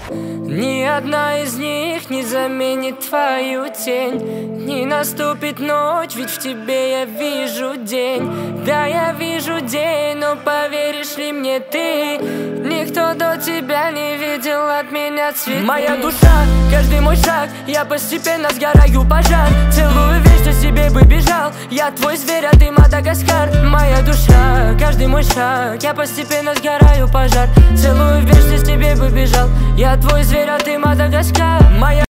Ни одна из них не заменит твою тень. Не наступит ночь, ведь в тебе я вижу день. Да, я вижу день, но поверишь ли мне ты, никто до тебя не видел от меня цветы. Моя душа, каждый мой шаг, я постепенно сгораю пожар. Целую вечность тебе бы бежал, я твой зверь, а ты Мадагаскар. Моя душа, каждый мой шаг, я постепенно сгораю пожар. Целую вечность тебе бы бежал, я твой зверь, а ты Мадагаскар. Моя